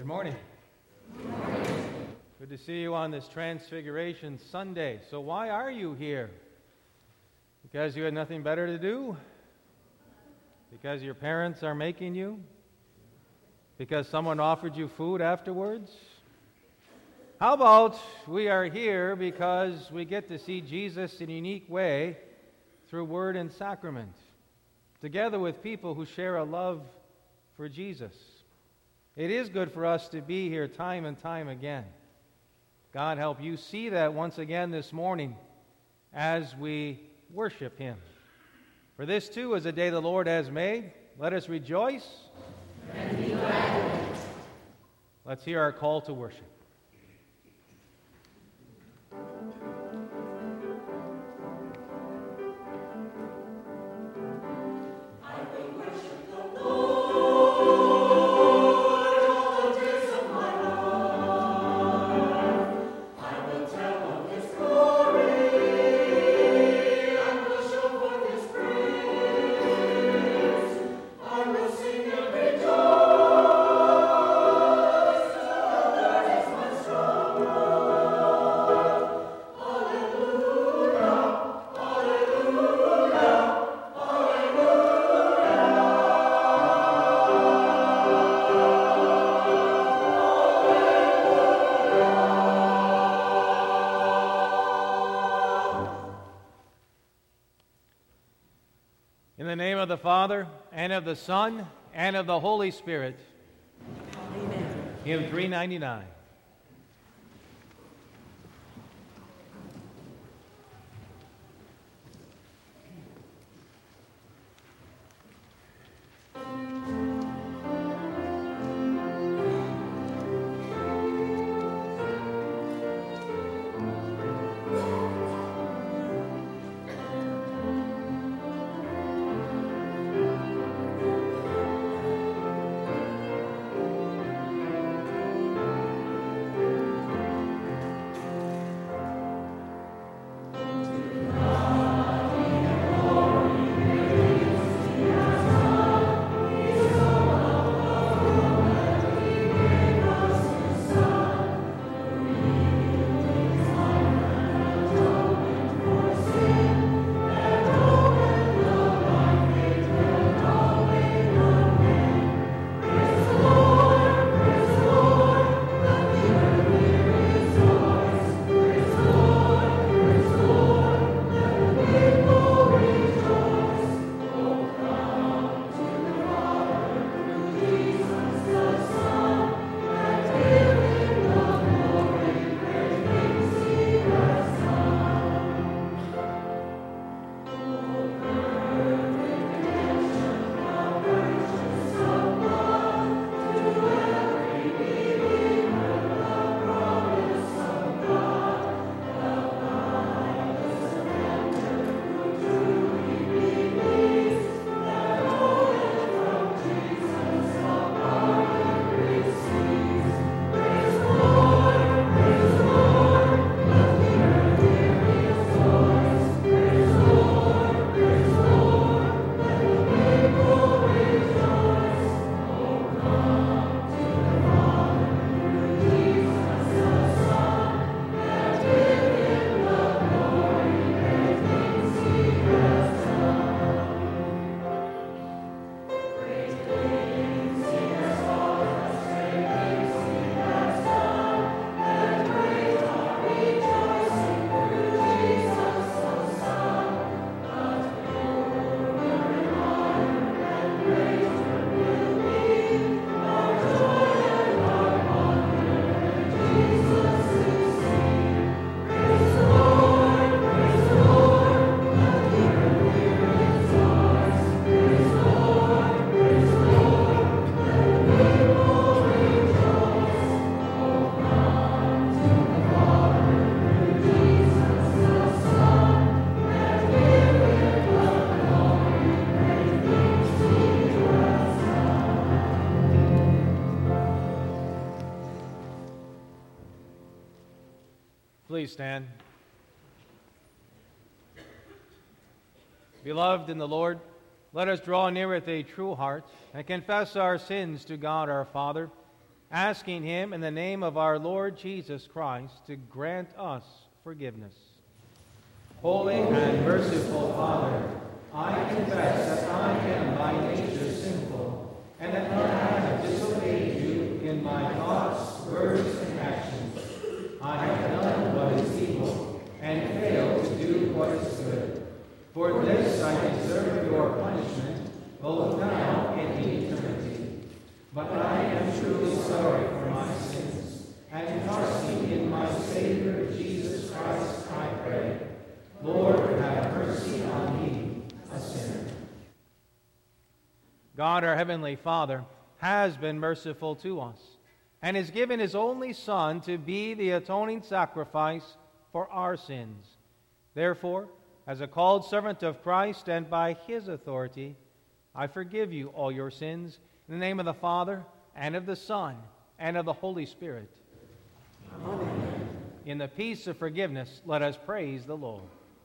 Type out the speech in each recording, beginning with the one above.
Good morning. Good to see you on this Transfiguration Sunday. So why are you here? Because you had nothing better to do? Because your parents are making you? Because someone offered you food afterwards? How about we are here because we get to see Jesus in a unique way through word and sacrament, together with people who share a love for Jesus. It is good for us to be here time and time again. God help you see that once again this morning as we worship Him. For this too is a day the Lord has made. Let us rejoice and be glad in it. Let's hear our call to worship. In the name of the Father, and of the Son, and of the Holy Spirit. Amen. Hymn 399. Please stand. Beloved in the Lord, let us draw near with a true heart and confess our sins to God our Father asking Him in the name of our Lord Jesus Christ to grant us forgiveness. Holy and merciful Father, I confess that I am by nature sinful, and that I have disobeyed you in my thoughts, words, and actions. I have done what is evil, and failed to do what is good. For this I deserve your punishment, both now and in eternity. But I am truly sorry for my sins, and trusting in my Savior Jesus Christ, I pray. Lord, have mercy on me, a sinner. God, our Heavenly Father, has been merciful to us, and has given His only Son to be the atoning sacrifice for our sins. Therefore, as a called servant of Christ and by His authority, I forgive you all your sins in the name of the Father, and of the Son, and of the Holy Spirit. Amen. In the peace of forgiveness, let us praise the Lord.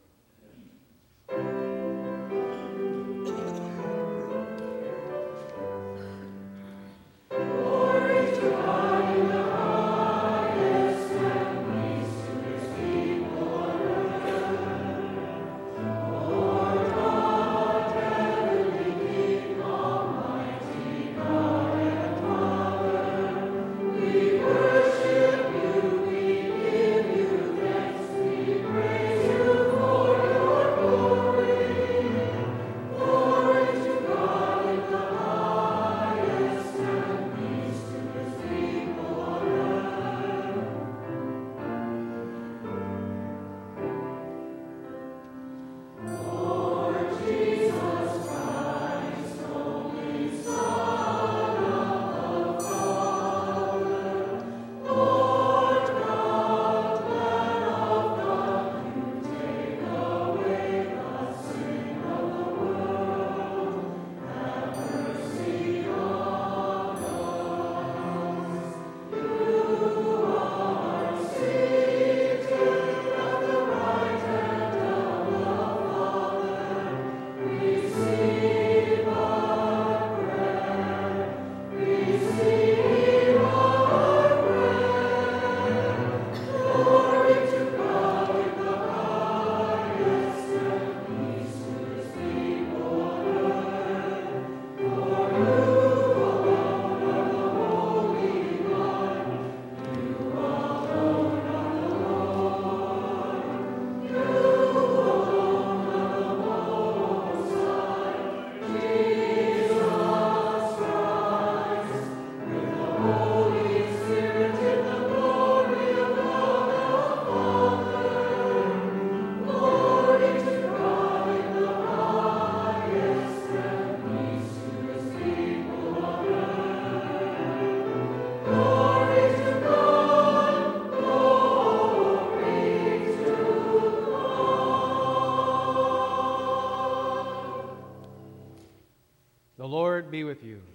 The Lord be with you.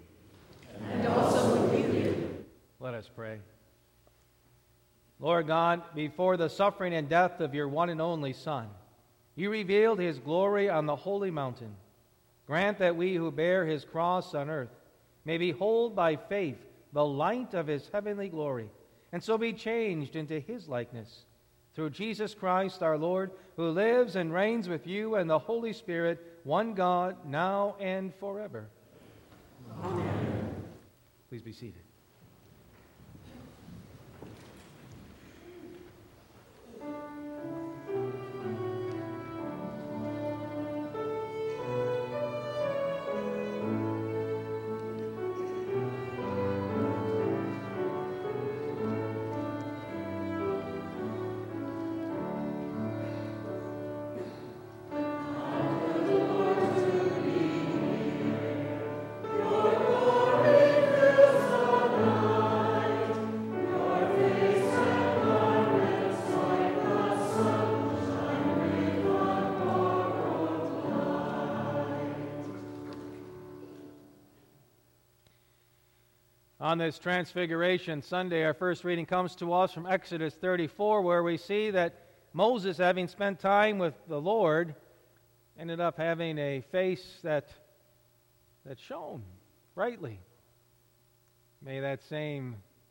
And also with you. Let us pray. Lord God, before the suffering and death of your one and only Son, you revealed His glory on the holy mountain. Grant that we who bear His cross on earth may behold by faith the light of His heavenly glory, and so be changed into His likeness. Through Jesus Christ our Lord, who lives and reigns with you and the Holy Spirit, one God, now and forever. Amen. Please be seated. On this Transfiguration Sunday, our first reading comes to us from Exodus 34, where we see that Moses, having spent time with the Lord, ended up having a face that shone brightly. May that same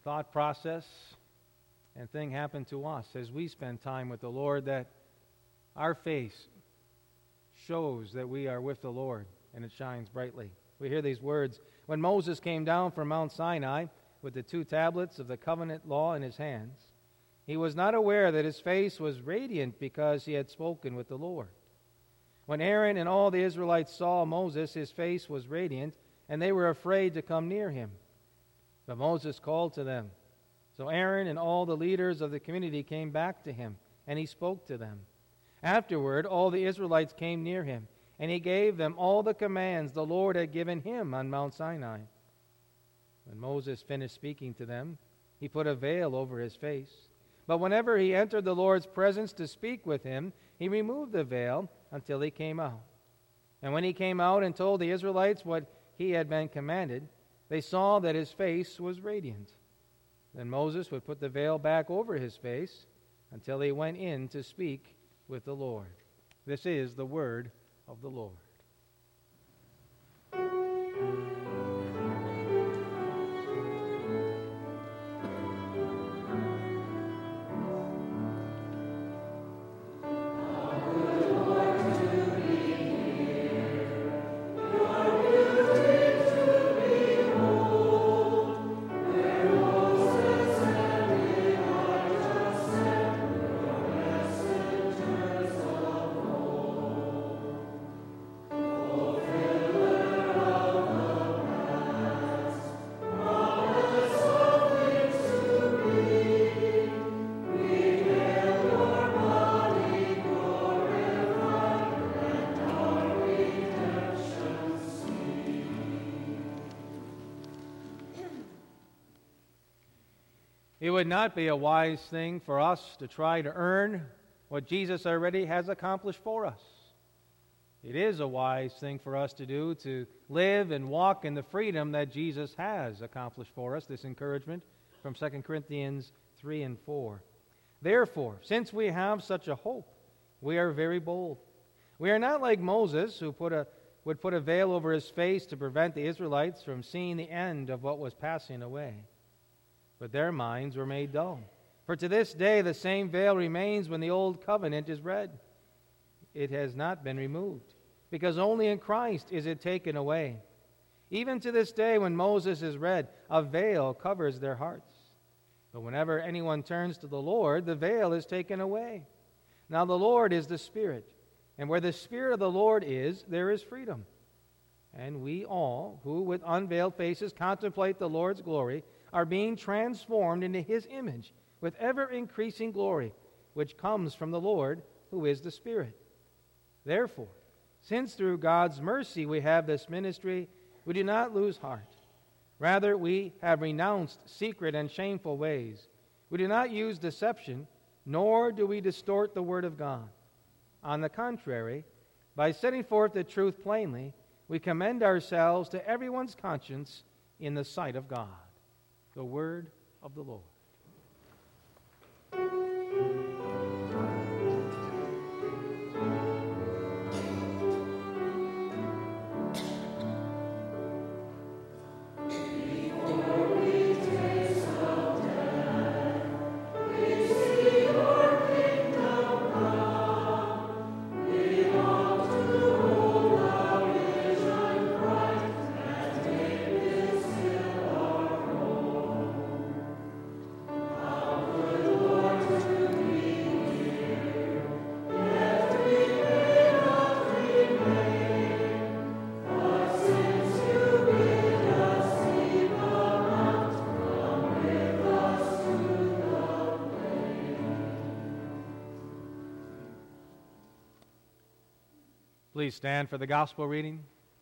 thought process and thing happen to us as we spend time with the Lord, that our face shows that we are with the Lord, and it shines brightly. We hear these words: when Moses came down from Mount Sinai with the 2 tablets of the covenant law in his hands, he was not aware that his face was radiant because he had spoken with the Lord. When Aaron and all the Israelites saw Moses, his face was radiant, and they were afraid to come near him. But Moses called to them. So Aaron and all the leaders of the community came back to him, and he spoke to them. Afterward, all the Israelites came near him, and he gave them all the commands the Lord had given him on Mount Sinai. When Moses finished speaking to them, he put a veil over his face. But whenever he entered the Lord's presence to speak with him, he removed the veil until he came out. And when he came out and told the Israelites what he had been commanded, they saw that his face was radiant. Then Moses would put the veil back over his face until he went in to speak with the Lord. This is the word of the Lord. It would not be a wise thing for us to try to earn what Jesus already has accomplished for us. It is a wise thing for us to do, to live and walk in the freedom that Jesus has accomplished for us, this encouragement from 2 Corinthians 3 and 4. Therefore, since we have such a hope, we are very bold. We are not like Moses, who would put a veil over his face to prevent the Israelites from seeing the end of what was passing away. But their minds were made dull. For to this day the same veil remains when the old covenant is read. It has not been removed, because only in Christ is it taken away. Even to this day when Moses is read, a veil covers their hearts. But whenever anyone turns to the Lord, the veil is taken away. Now the Lord is the Spirit, and where the Spirit of the Lord is, there is freedom. And we all, who with unveiled faces contemplate the Lord's glory, are being transformed into His image with ever-increasing glory, which comes from the Lord, who is the Spirit. Therefore, since through God's mercy we have this ministry, we do not lose heart. Rather, we have renounced secret and shameful ways. We do not use deception, nor do we distort the Word of God. On the contrary, by setting forth the truth plainly, we commend ourselves to everyone's conscience in the sight of God. The word of the Lord. Please stand for the gospel reading.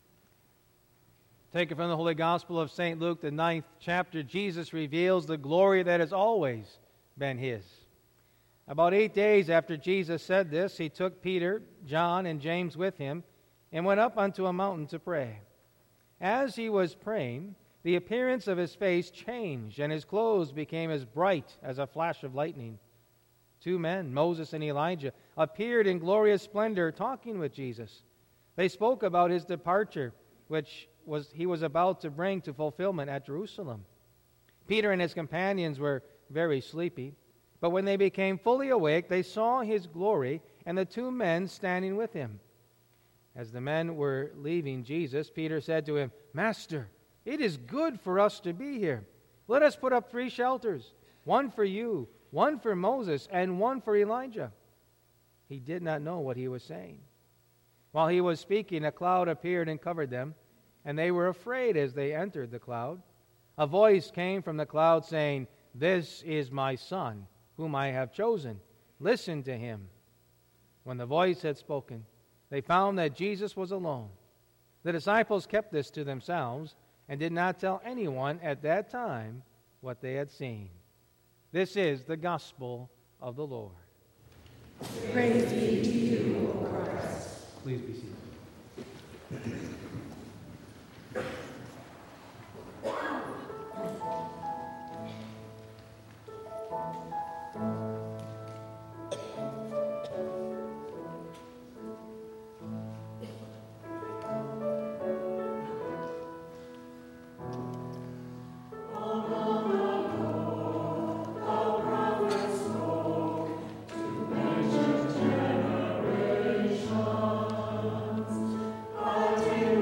Taken from the Holy Gospel of St. Luke, the 9th chapter, Jesus reveals the glory that has always been His. About 8 days after Jesus said this, He took Peter, John, and James with Him and went up unto a mountain to pray. As He was praying, the appearance of His face changed, and His clothes became as bright as a flash of lightning. 2 men, Moses and Elijah, appeared in glorious splendor talking with Jesus. They spoke about His departure, which He was about to bring to fulfillment at Jerusalem. Peter and his companions were very sleepy, but when they became fully awake, they saw his glory and the two men standing with him. As the men were leaving Jesus, Peter said to him, "Master, it is good for us to be here. Let us put up 3 shelters, one for you, one for Moses, and one for Elijah." He did not know what he was saying. While he was speaking, a cloud appeared and covered them, and they were afraid as they entered the cloud. A voice came from the cloud saying, "This is my Son, whom I have chosen. Listen to him." When the voice had spoken, they found that Jesus was alone. The disciples kept this to themselves and did not tell anyone at that time what they had seen. This is the gospel of the Lord. Praise be to you, O Christ. Please be seated. Until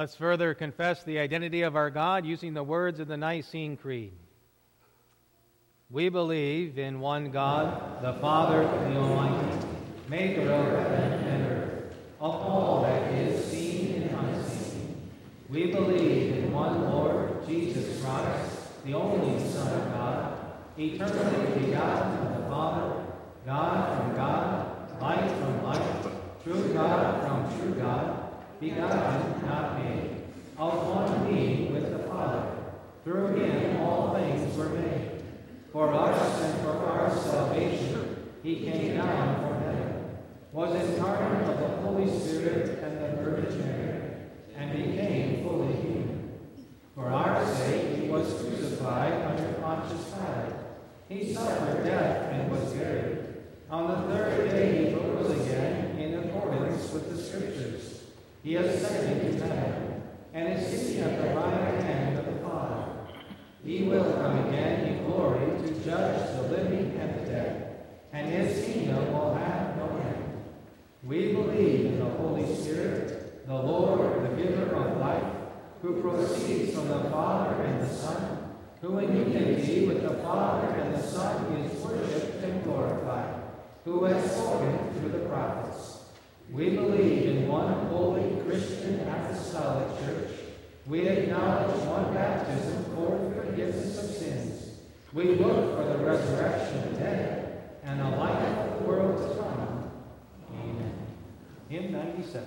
Let's further confess the identity of our God using the words of the Nicene Creed. We believe in one God, the Father, the Almighty, maker of heaven and earth, of all that is seen and unseen. We believe in one Lord, Jesus Christ, the only Son of God, eternally begotten of the Father, God from God, light from light, true God from true God, begotten, not made, of one being with the Father. Through him all things were made. For us and for our salvation, he came down from heaven, was incarnate of the Holy Spirit and the Virgin Mary, and became fully human. For our sake he was crucified under Pontius Pilate. He suffered death and was buried. On the third day he rose again in accordance with the Scriptures. He ascended to heaven, and is sitting at the right hand of the Father. He will come again in glory to judge the living and the dead, and his kingdom will have no end. We believe in the Holy Spirit, the Lord, the giver of life, who proceeds from the Father and the Son, who in unity with the Father and the Son is worshipped and glorified, who has spoken through the prophets. We believe in one holy Christian apostolic church. We acknowledge one baptism for the forgiveness of sins. We look for the resurrection of the dead and the life of the world to come. Amen. Hymn 97.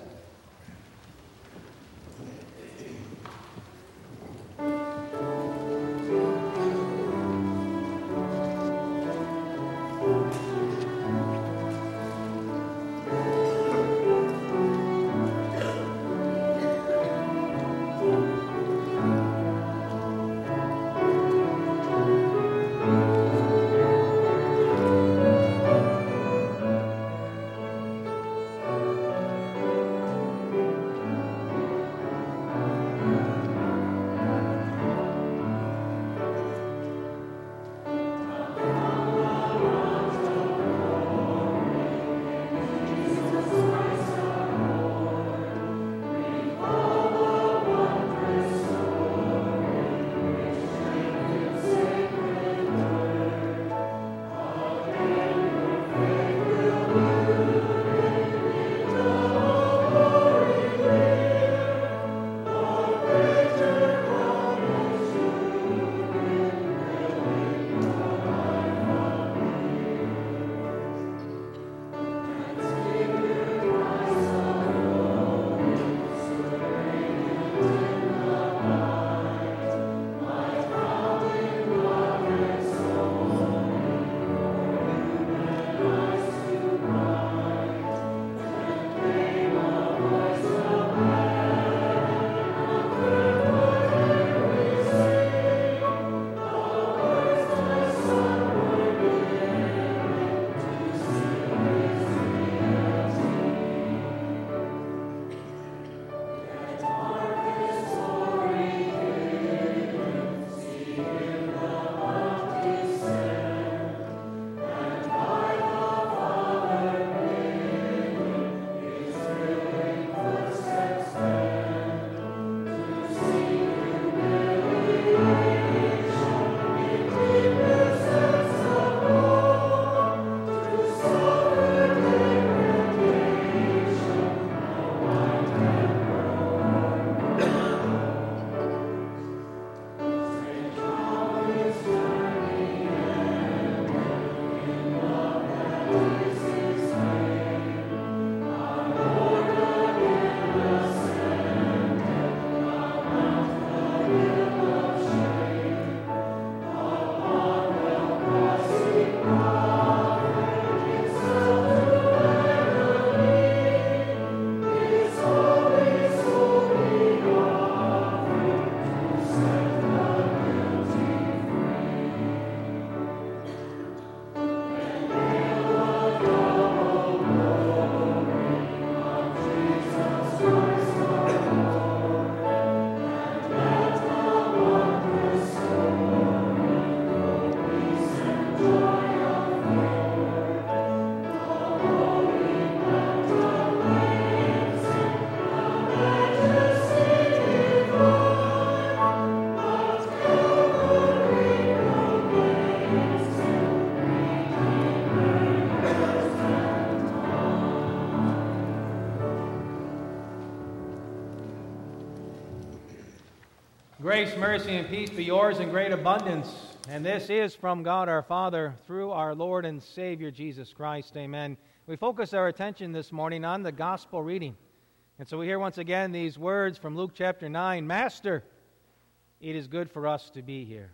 Grace, mercy, and peace be yours in great abundance. And this is from God our Father through our Lord and Savior Jesus Christ. Amen. We focus our attention this morning on the gospel reading. And so we hear once again these words from Luke chapter 9. Master, it is good for us to be here.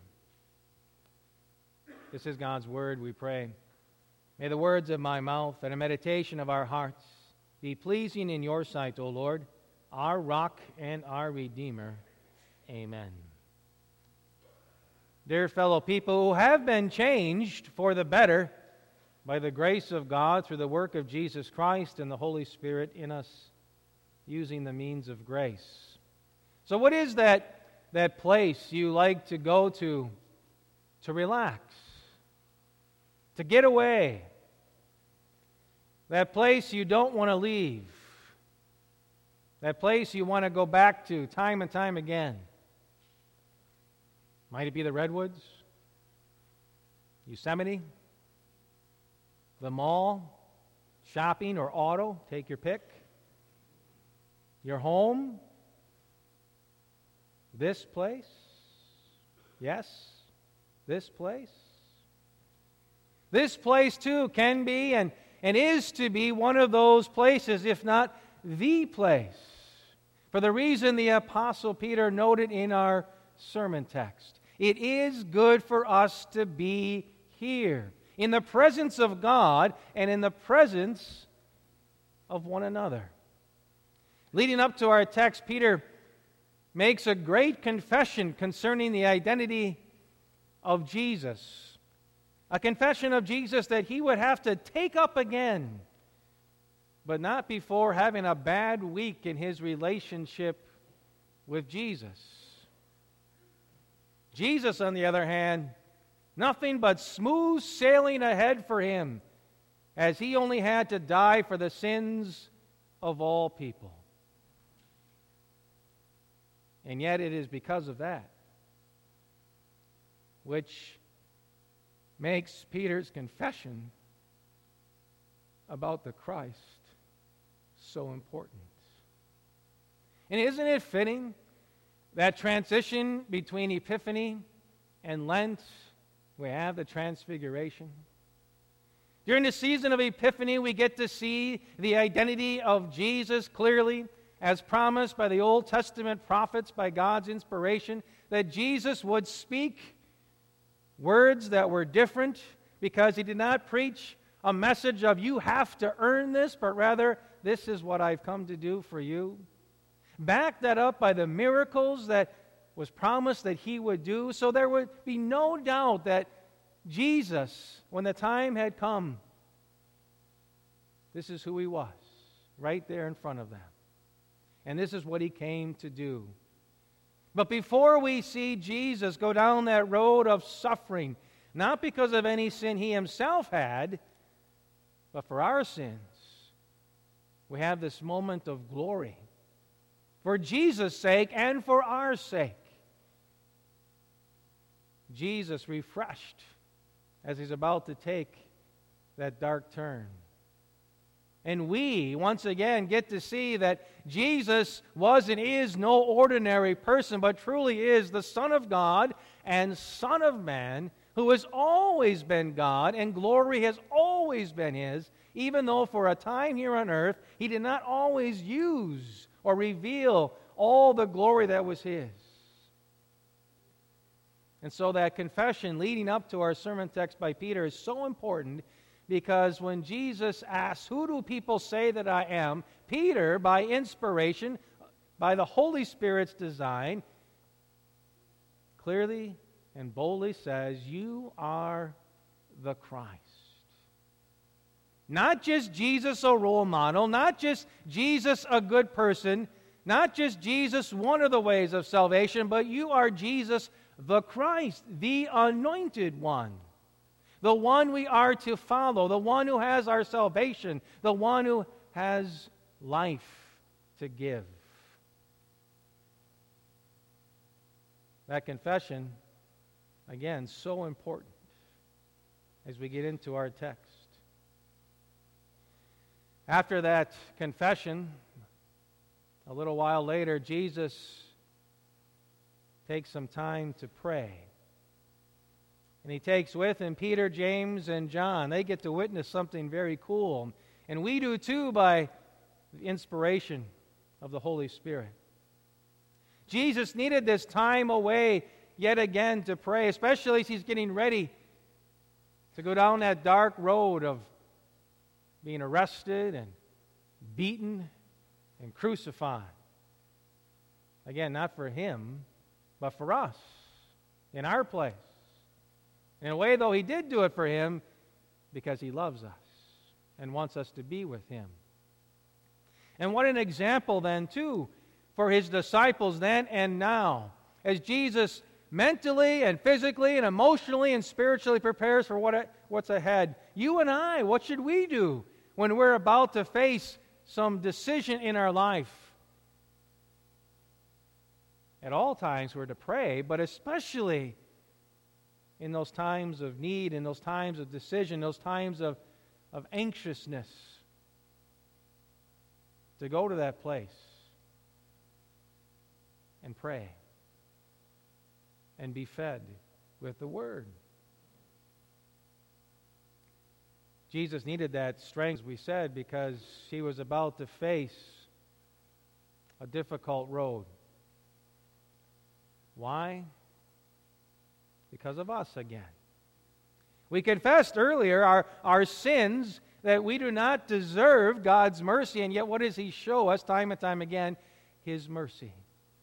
This is God's word, we pray. May the words of my mouth and the meditation of our hearts be pleasing in your sight, O Lord, our rock and our Redeemer. Amen. Dear fellow people who have been changed for the better by the grace of God through the work of Jesus Christ and the Holy Spirit in us, using the means of grace. So what is that place you like to go to relax, to get away? That place you don't want to leave. That place you want to go back to time and time again. Might it be the Redwoods? Yosemite? The mall? Shopping or auto? Take your pick. Your home? This place? Yes, this place. This place, too, can be and is to be one of those places, if not the place, for the reason the Apostle Peter noted in our sermon text. It is good for us to be here, in the presence of God and in the presence of one another. Leading up to our text, Peter makes a great confession concerning the identity of Jesus. A confession of Jesus that he would have to take up again, but not before having a bad week in his relationship with Jesus. Jesus, on the other hand, nothing but smooth sailing ahead for him, as he only had to die for the sins of all people. And yet it is because of that which makes Peter's confession about the Christ so important. And isn't it fitting that transition between Epiphany and Lent, we have the Transfiguration? During the season of Epiphany, we get to see the identity of Jesus clearly, as promised by the Old Testament prophets by God's inspiration, that Jesus would speak words that were different because he did not preach a message of you have to earn this, but rather, this is what I've come to do for you. Back that up by the miracles that was promised that he would do, so there would be no doubt that Jesus, when the time had come, this is who he was, right there in front of them. And this is what he came to do. But before we see Jesus go down that road of suffering, not because of any sin he himself had, but for our sins, we have this moment of glory. For Jesus' sake and for our sake. Jesus refreshed as he's about to take that dark turn. And we, once again, get to see that Jesus was and is no ordinary person, but truly is the Son of God and Son of Man, who has always been God, and glory has always been his, even though for a time here on earth, he did not always use or reveal all the glory that was his. And so that confession leading up to our sermon text by Peter is so important, because when Jesus asks, who do people say that I am? Peter, by inspiration, by the Holy Spirit's design, clearly and boldly says, you are the Christ. Not just Jesus a role model, not just Jesus a good person, not just Jesus one of the ways of salvation, but you are Jesus the Christ, the anointed one. The one we are to follow, the one who has our salvation, the one who has life to give. That confession, again, so important as we get into our text. After that confession, a little while later, Jesus takes some time to pray. And he takes with him Peter, James, and John. They get to witness something very cool. And we do too by the inspiration of the Holy Spirit. Jesus needed this time away yet again to pray, especially as he's getting ready to go down that dark road of being arrested and beaten and crucified. Again, not for him, but for us, in our place. In a way, though, he did do it for him because he loves us and wants us to be with him. And what an example then, too, for his disciples then and now, as Jesus mentally and physically and emotionally and spiritually prepares for what's ahead. You and I, what should we do when we're about to face some decision in our life? At all times we're to pray, but especially in those times of need, in those times of decision, those times of anxiousness, to go to that place and pray and be fed with the Word. Jesus needed that strength, as we said, because he was about to face a difficult road. Why? Because of us again. We confessed earlier our sins, that we do not deserve God's mercy, and yet what does he show us time and time again? His mercy.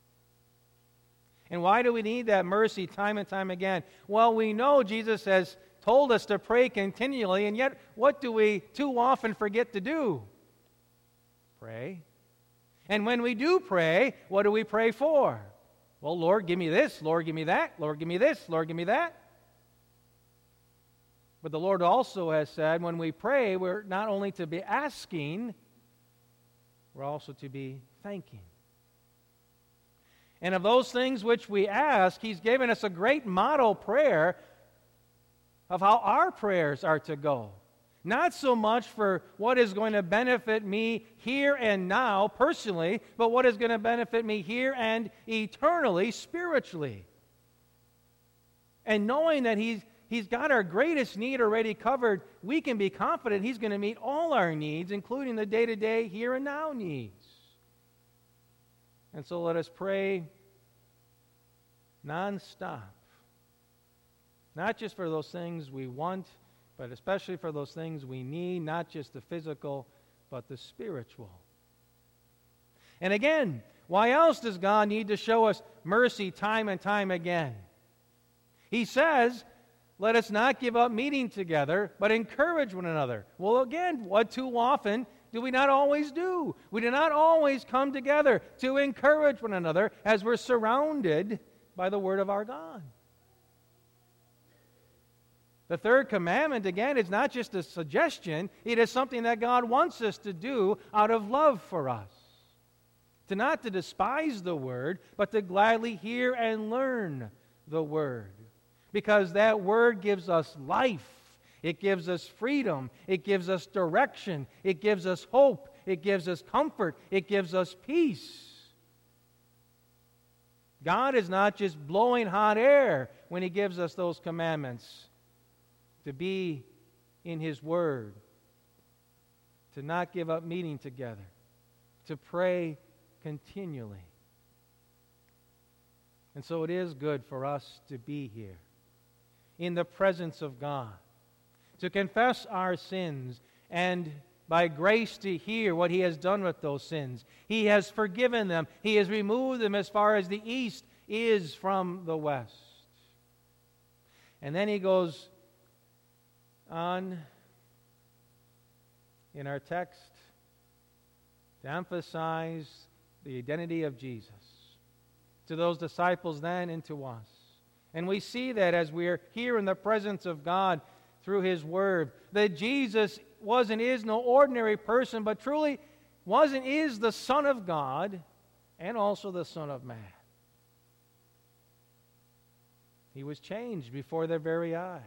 And why do we need that mercy time and time again? Well, we know Jesus has told us to pray continually, and yet what do we too often forget to do? Pray. And when we do pray, what do we pray for? Well, Lord, give me this. Lord, give me that. Lord, give me this. Lord, give me that. But the Lord also has said when we pray, we're not only to be asking, we're also to be thanking. And of those things which we ask, he's given us a great model prayer of how our prayers are to go. Not so much for what is going to benefit me here and now personally, but what is going to benefit me here and eternally, spiritually. And knowing that He's got our greatest need already covered, we can be confident He's going to meet all our needs, including the day-to-day, here and now needs. And so let us pray nonstop. Not just for those things we want, but especially for those things we need, not just the physical, but the spiritual. And again, why else does God need to show us mercy time and time again? He says, let us not give up meeting together, but encourage one another. Well, again, what too often do we not always do? We do not always come together to encourage one another as we're surrounded by the Word of our God. The third commandment, again, is not just a suggestion. It is something that God wants us to do out of love for us. To not to despise the Word, but to gladly hear and learn the Word. Because that Word gives us life. It gives us freedom. It gives us direction. It gives us hope. It gives us comfort. It gives us peace. God is not just blowing hot air when He gives us those commandments. To be in His Word. To not give up meeting together. To pray continually. And so it is good for us to be here in the presence of God, to confess our sins, and by grace to hear what He has done with those sins. He has forgiven them. He has removed them as far as the east is from the west. And then He goes on in our text to emphasize the identity of Jesus to those disciples then and to us. And we see that as we're here in the presence of God through His Word, that Jesus was and is no ordinary person, but truly was and is the Son of God and also the Son of Man. He was changed before their very eyes.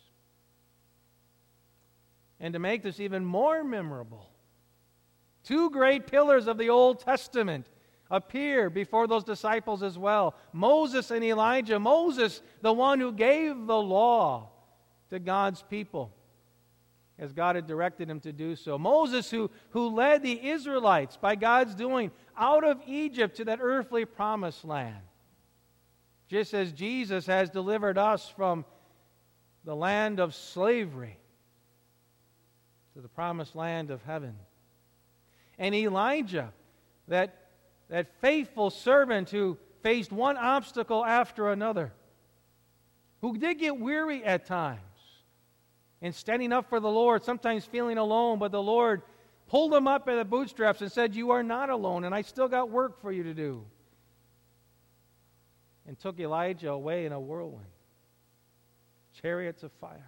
And to make this even more memorable, two great pillars of the Old Testament appear before those disciples as well. Moses and Elijah. Moses, the one who gave the law to God's people, as God had directed him to do so. Moses, who led the Israelites by God's doing out of Egypt to that earthly promised land. Just as Jesus has delivered us from the land of slavery to the promised land of heaven. And Elijah, that faithful servant who faced one obstacle after another, who did get weary at times in standing up for the Lord, sometimes feeling alone, but the Lord pulled him up by the bootstraps and said, "You are not alone, and I still got work for you to do." And took Elijah away in a whirlwind, chariots of fire.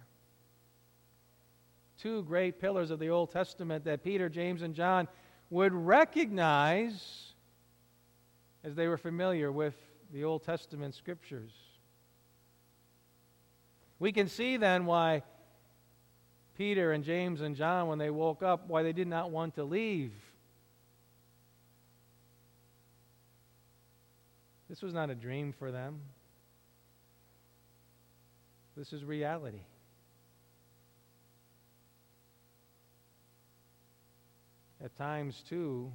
Two great pillars of the Old Testament that Peter, James, and John would recognize as they were familiar with the Old Testament scriptures. We can see then why Peter and James and John, when they woke up, why they did not want to leave. This was not a dream for them. This is reality. At times, too,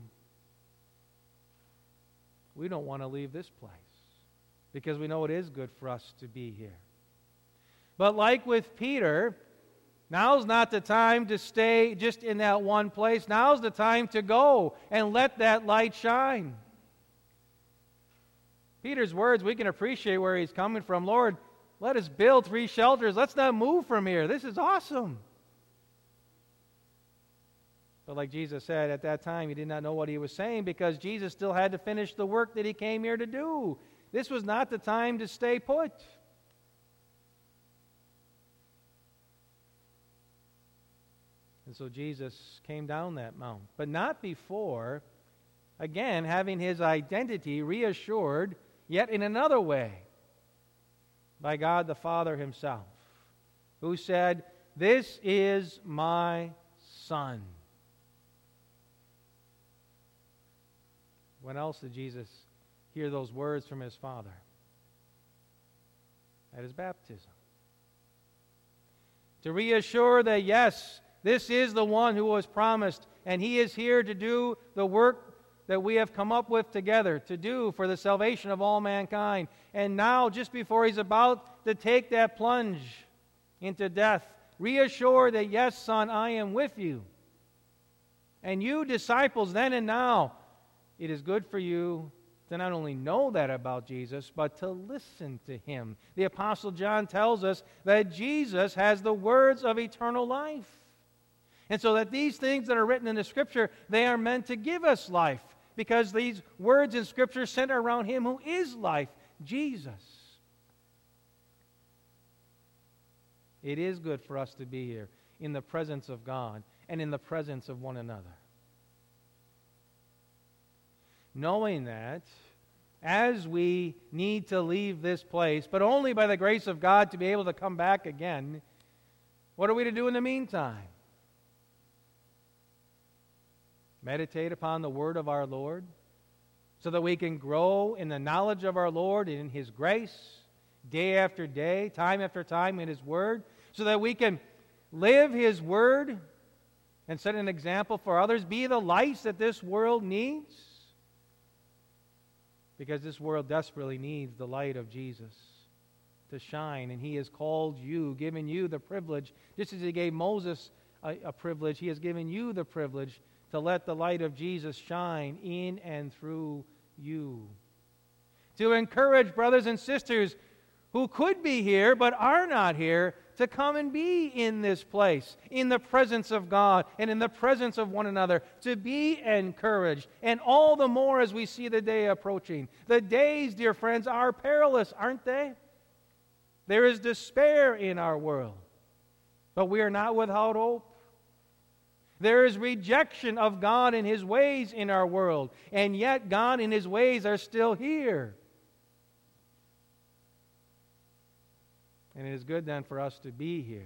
we don't want to leave this place because we know it is good for us to be here. But like with Peter, now's not the time to stay just in that one place. Now's the time to go and let that light shine. Peter's words, we can appreciate where he's coming from. Lord, let us build 3 shelters. Let's not move from here. This is awesome. But like Jesus said, at that time, he did not know what he was saying because Jesus still had to finish the work that he came here to do. This was not the time to stay put. And so Jesus came down that mount, but not before, again, having his identity reassured, yet in another way, by God the Father himself, who said, "This is my Son." When else did Jesus hear those words from his Father? At his baptism. To reassure that, yes, this is the one who was promised, and he is here to do the work that we have come up with together to do for the salvation of all mankind. And now, just before he's about to take that plunge into death, reassure that, yes, Son, I am with you. And you, disciples, then and now, it is good for you to not only know that about Jesus, but to listen to him. The Apostle John tells us that Jesus has the words of eternal life. And so that these things that are written in the Scripture, they are meant to give us life, because these words in Scripture center around him who is life, Jesus. It is good for us to be here in the presence of God and in the presence of one another. Knowing that as we need to leave this place, but only by the grace of God to be able to come back again, what are we to do in the meantime? Meditate upon the word of our Lord so that we can grow in the knowledge of our Lord and in his grace day after day, time after time in his word, so that we can live his word and set an example for others, be the lights that this world needs. Because this world desperately needs the light of Jesus to shine. And he has called you, given you the privilege, just as he gave Moses a privilege, he has given you the privilege to let the light of Jesus shine in and through you. To encourage brothers and sisters who could be here but are not here to come and be in this place, in the presence of God and in the presence of one another, to be encouraged, and all the more as we see the day approaching. The days, dear friends, are perilous, aren't they? There is despair in our world, but we are not without hope. There is rejection of God and his ways in our world, and yet God and his ways are still here. And it is good then for us to be here,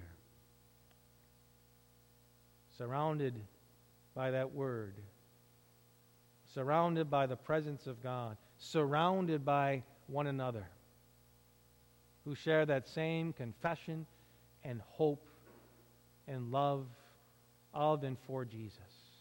surrounded by that word, surrounded by the presence of God, surrounded by one another, who share that same confession and hope and love of and for Jesus.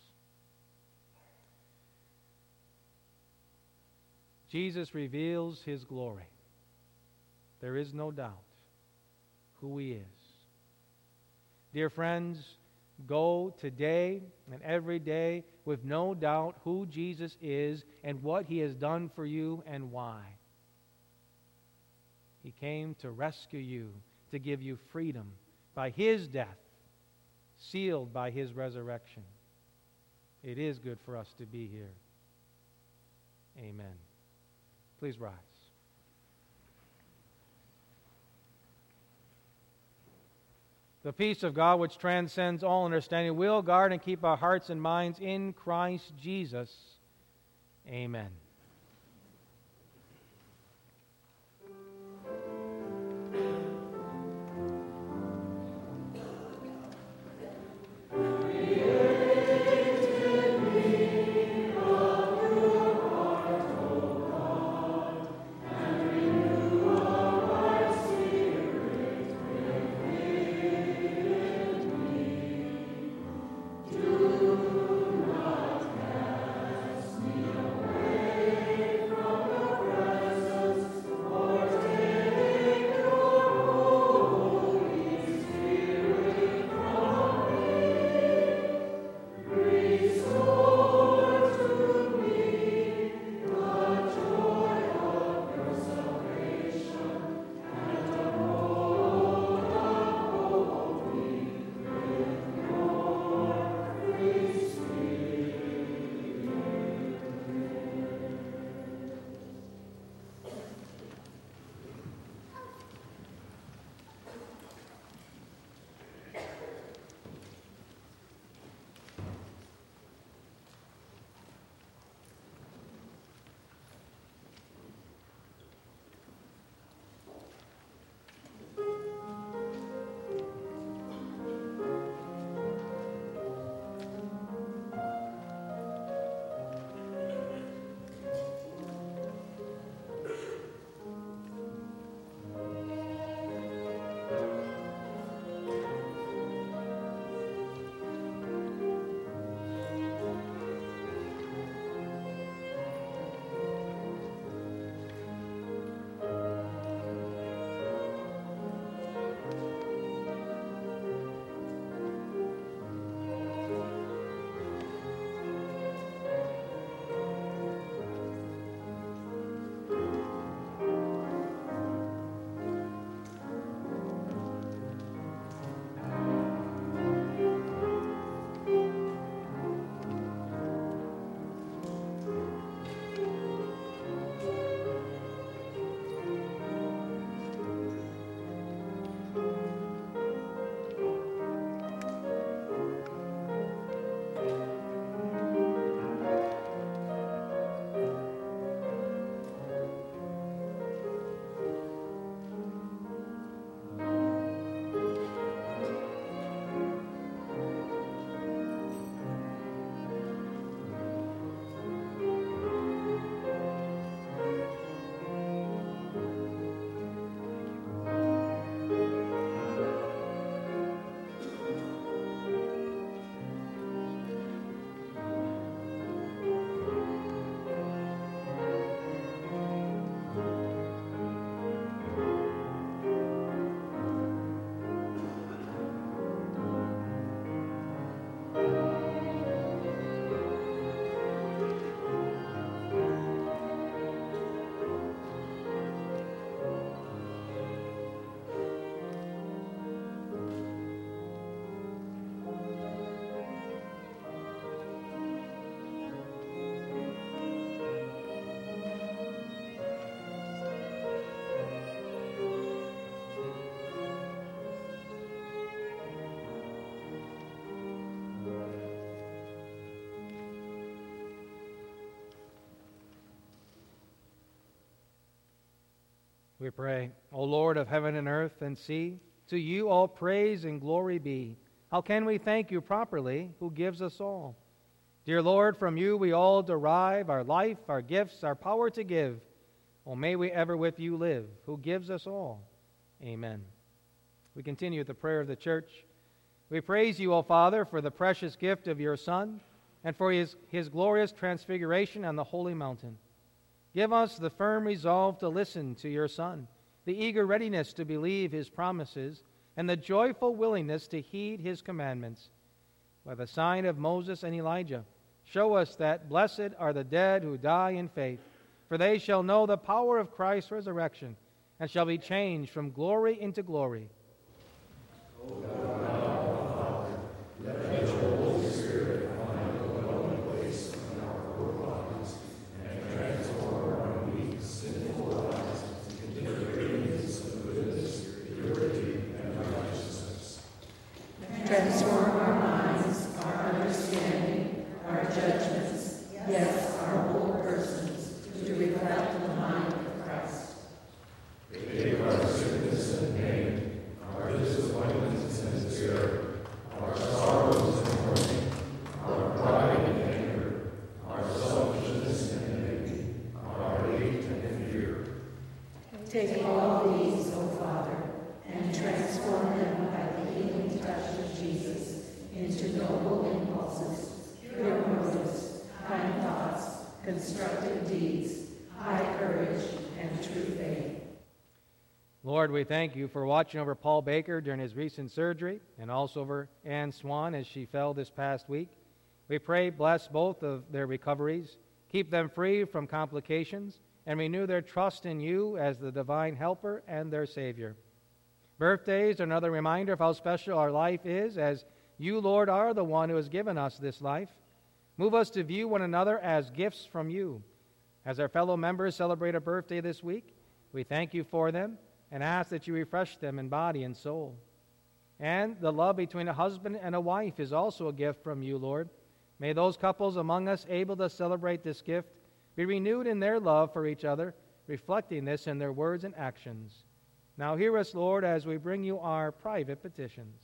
Jesus reveals his glory. There is no doubt who he is. Dear friends, go today and every day with no doubt who Jesus is and what he has done for you and why. He came to rescue you, to give you freedom by his death, sealed by his resurrection. It is good for us to be here. Amen. Please rise. The peace of God, which transcends all understanding, will guard and keep our hearts and minds in Christ Jesus. Amen. We pray, O Lord of heaven and earth and sea, to you all praise and glory be. How can we thank you properly, who gives us all? Dear Lord, from you we all derive our life, our gifts, our power to give. Oh, may we ever with you live, who gives us all. Amen. We continue with the prayer of the church. We praise you, O Father, for the precious gift of your Son and for his glorious transfiguration on the holy mountain. Give us the firm resolve to listen to your Son, the eager readiness to believe his promises, and the joyful willingness to heed his commandments. By the sign of Moses and Elijah, show us that blessed are the dead who die in faith, for they shall know the power of Christ's resurrection and shall be changed from glory into glory. O God, our Father, let your Holy Spirit find a dwelling place in our poor bodies and transform our weak, sinful lives into the radiance of goodness, purity, and righteousness. Transform our minds, our understanding, our judgments, yes, our whole persons, to reflect the mind of Christ. Forgive our sickness and pain, our disappointments and despair, our sorrows and mourning, our pride and anger, our selfishness and envy, our hate and fear. Take all these, O Father, and transform them by the healing touch of Jesus into noble impulses, pure motives, kind thoughts, constructive deeds, high courage, and true faith. Lord, we thank you for watching over Paul Baker during his recent surgery and also over Ann Swan as she fell this past week. We pray, bless both of their recoveries, keep them free from complications, and renew their trust in you as the divine helper and their Savior. Birthdays are another reminder of how special our life is, as you, Lord, are the one who has given us this life. Move us to view one another as gifts from you. As our fellow members celebrate a birthday this week, we thank you for them and ask that you refresh them in body and soul. And the love between a husband and a wife is also a gift from you, Lord. May those couples among us able to celebrate this gift be renewed in their love for each other, reflecting this in their words and actions. Now hear us, Lord, as we bring you our private petitions.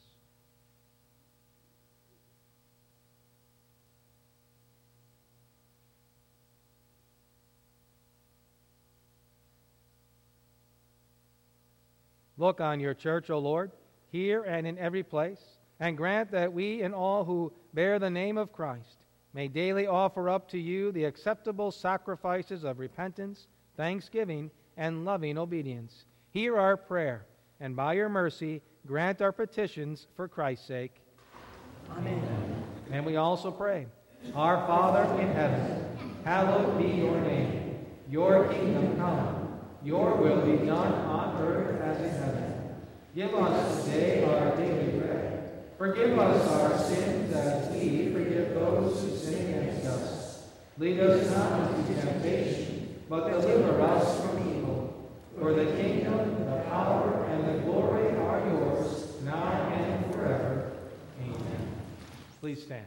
Look on your church, O Lord, here and in every place, and grant that we and all who bear the name of Christ may daily offer up to you the acceptable sacrifices of repentance, thanksgiving, and loving obedience. Hear our prayer, and by your mercy grant our petitions for Christ's sake. Amen. And we also pray, Our Father in heaven, hallowed be your name. Your kingdom come. Your will be done on earth as in heaven. Give us today our daily bread. Forgive us our sins as we forgive those who sin against us. Lead us not into temptation, but deliver us from evil. For the kingdom, the power, and the glory are yours, now and forever. Amen. Please stand.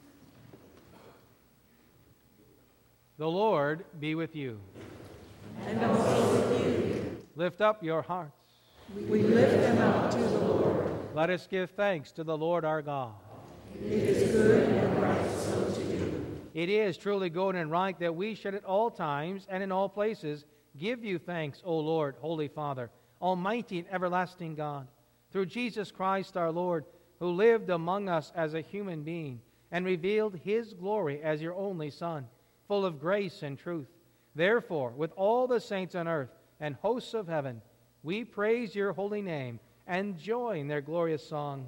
The Lord be with you. And also with you. Lift up your hearts. We lift them up to the Lord. Let us give thanks to the Lord our God. It is good and right so to do. It is truly good and right that we should at all times and in all places give you thanks, O Lord, Holy Father, Almighty and everlasting God, through Jesus Christ our Lord, who lived among us as a human being and revealed his glory as your only Son, full of grace and truth. Therefore, with all the saints on earth and hosts of heaven, we praise your holy name and join their glorious song.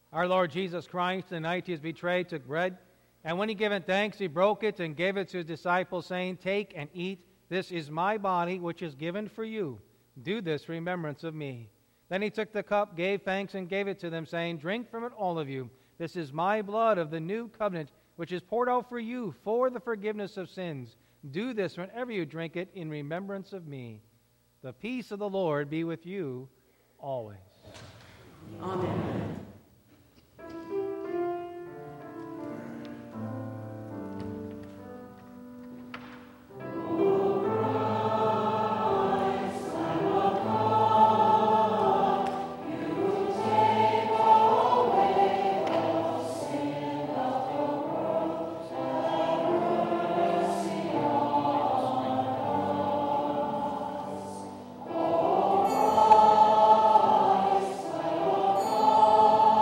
Our Lord Jesus Christ, the night he was betrayed, took bread, and when he given thanks, he broke it and gave it to his disciples, saying, "Take and eat. This is my body, which is given for you. Do this in remembrance of me." Then he took the cup, gave thanks, and gave it to them, saying, "Drink from it, all of you. This is my blood of the new covenant, which is poured out for you for the forgiveness of sins. Do this whenever you drink it in remembrance of me." The peace of the Lord be with you always. Amen. Amen.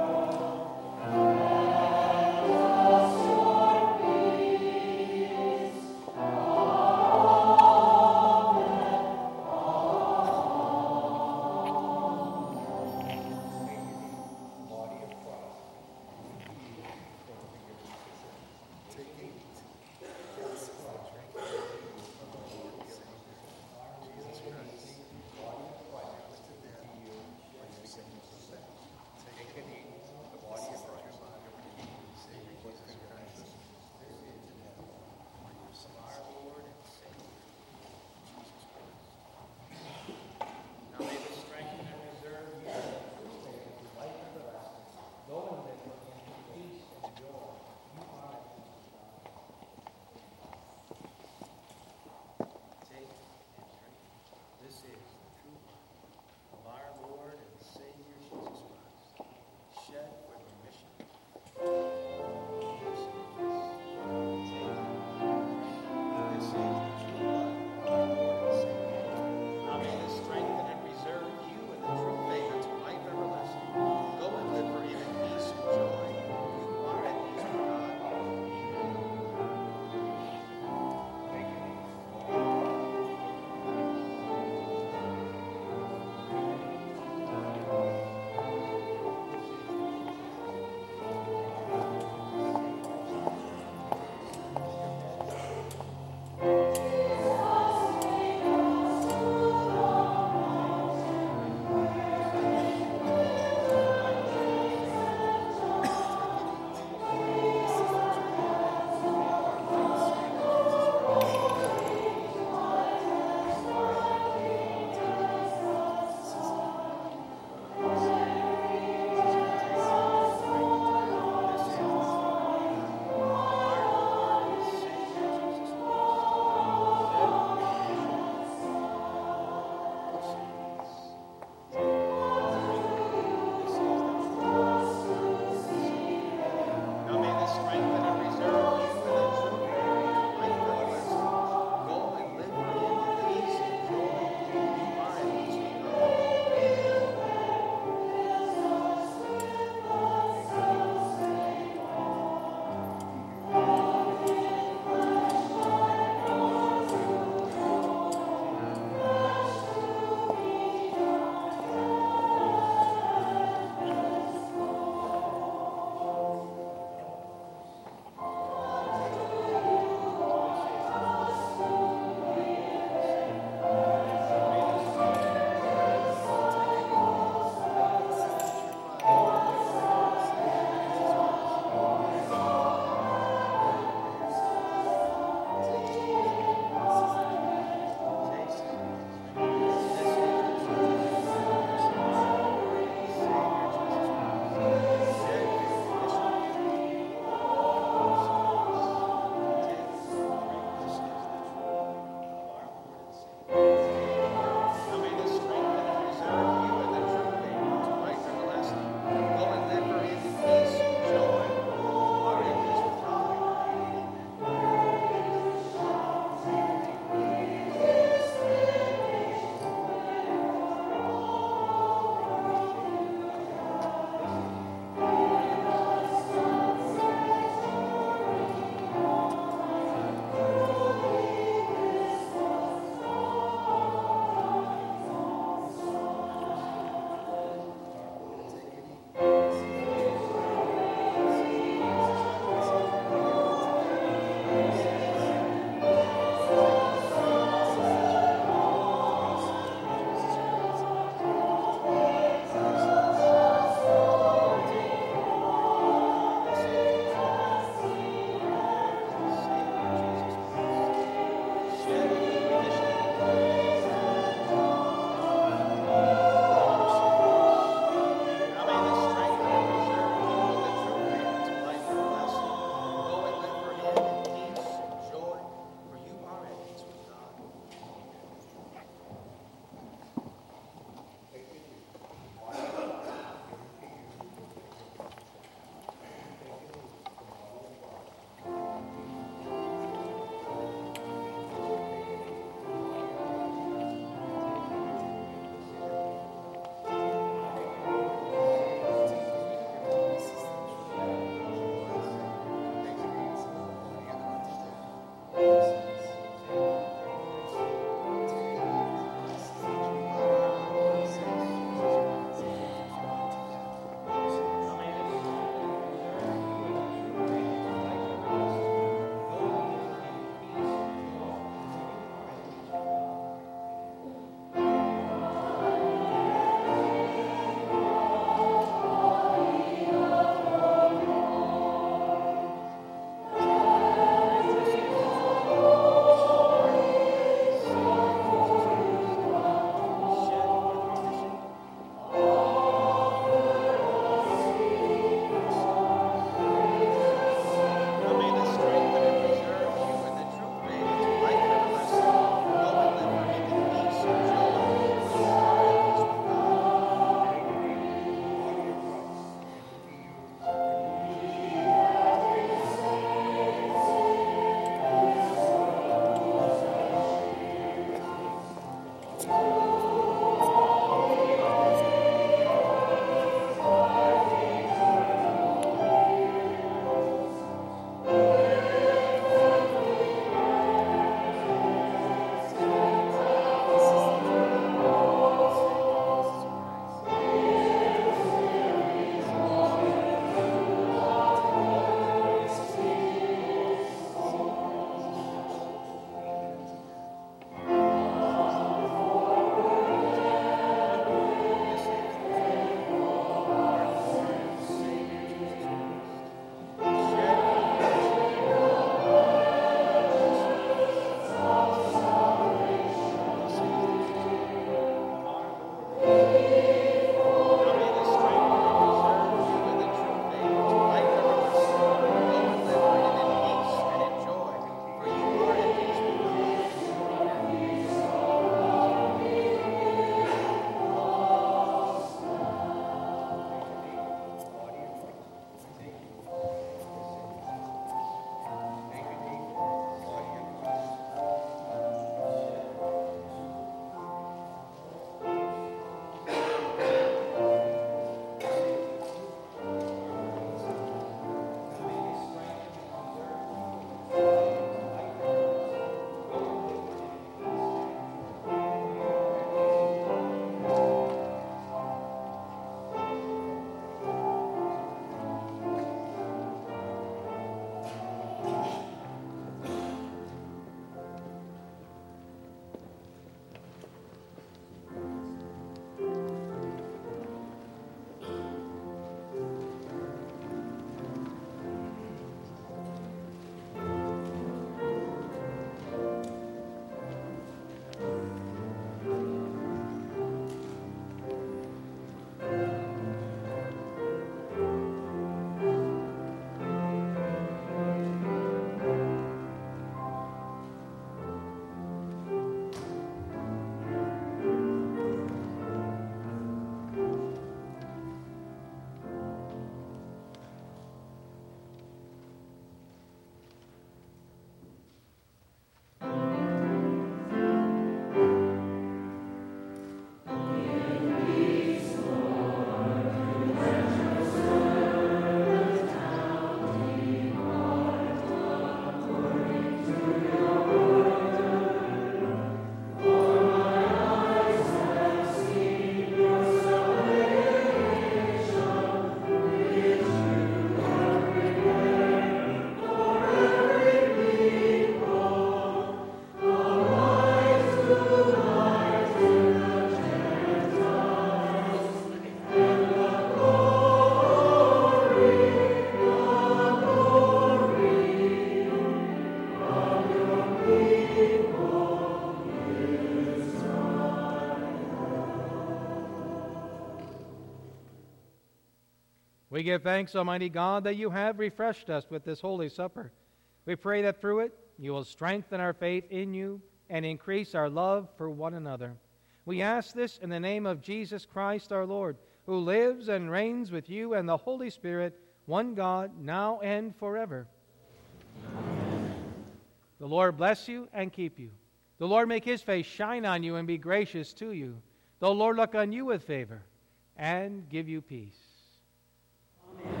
give thanks, Almighty God, that you have refreshed us with this Holy Supper. We pray that through it you will strengthen our faith in you and increase our love for one another. We ask this in the name of Jesus Christ our Lord, who lives and reigns with you and the Holy Spirit, one God, now and forever. Amen. The Lord bless you and keep you. The Lord make his face shine on you and be gracious to you. The Lord look on you with favor and give you peace. Amen.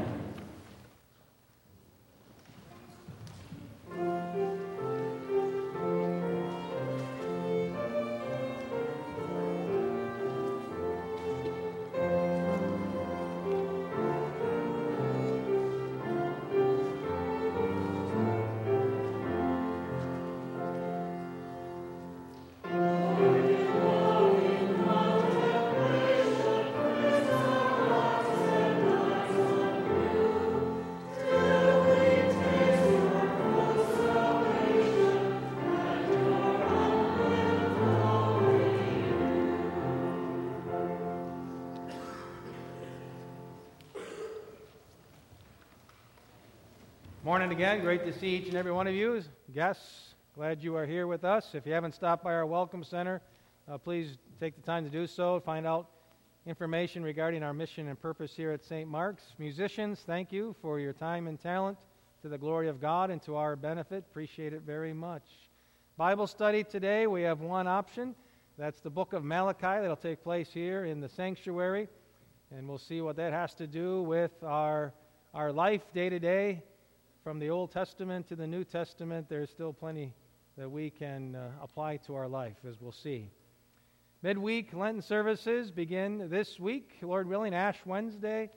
Morning again. Great to see each and every one of you. Guests, glad you are here with us. If you haven't stopped by our Welcome Center, please take the time to do so. Find out information regarding our mission and purpose here at St. Mark's. Musicians, thank you for your time and talent to the glory of God and to our benefit. Appreciate it very much. Bible study today, we have one option. That's the book of Malachi that'll take place here in the sanctuary. And we'll see what that has to do with our life day to day. From the Old Testament to the New Testament, there's still plenty that we can apply to our life, as we'll see. Midweek Lenten services begin this week, Lord willing, Ash Wednesday,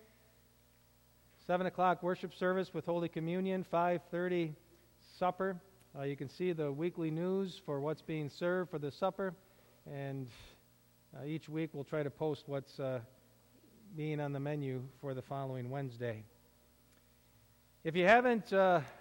7 o'clock worship service with Holy Communion, 5:30 supper. You can see the weekly news for what's being served for the supper, and each week we'll try to post what's being on the menu for the following Wednesday. If you haven't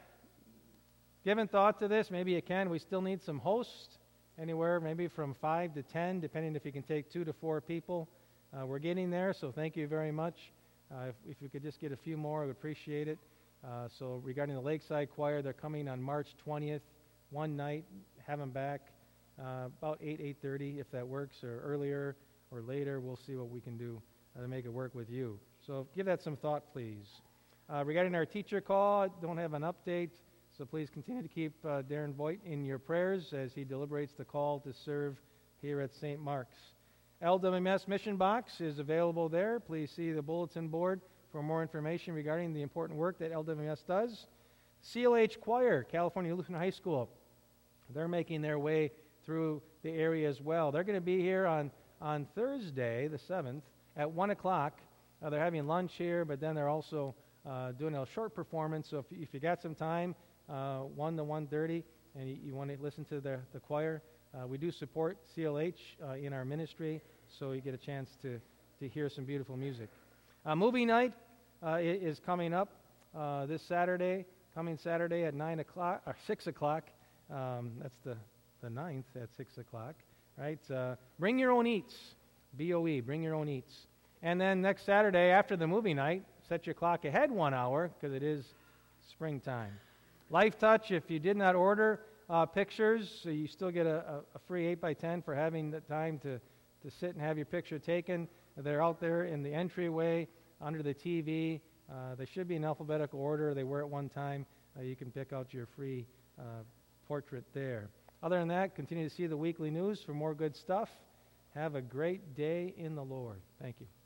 given thought to this, maybe you can. We still need some hosts, anywhere maybe from 5 to 10, depending if you can take 2 to 4 people. We're getting there, so thank you very much. If you could just get a few more, I would appreciate it. So regarding the Lakeside Choir, they're coming on March 20th, one night, have them back about 8:30 if that works, or earlier or later. We'll see what we can do to make it work with you. So give that some thought, please. Regarding our teacher call, I don't have an update, so please continue to keep Darren Voigt in your prayers as he deliberates the call to serve here at St. Mark's. LWMS Mission Box is available there. Please see the bulletin board for more information regarding the important work that LWMS does. CLH Choir, California Lutheran High School, they're making their way through the area as well. They're going to be here on Thursday, the 7th, at 1 o'clock. They're having lunch here, but then they're also doing a short performance. So if you got some time, 1 to 1:30, and you want to listen to the choir, we do support CLH in our ministry, so you get a chance to hear some beautiful music. Movie night is coming up this Saturday, coming Saturday at 9 o'clock, or 6 o'clock. That's the 9th at 6 o'clock, right? Bring your own eats, BOE, bring your own eats. And then next Saturday after the movie night, set your clock ahead 1 hour because it is springtime. Life Touch, if you did not order pictures, so you still get a free 8x10 for having the time to sit and have your picture taken. They're out there in the entryway under the TV. They should be in alphabetical order. They were at one time. You can pick out your free portrait there. Other than that, continue to see the weekly news for more good stuff. Have a great day in the Lord. Thank you.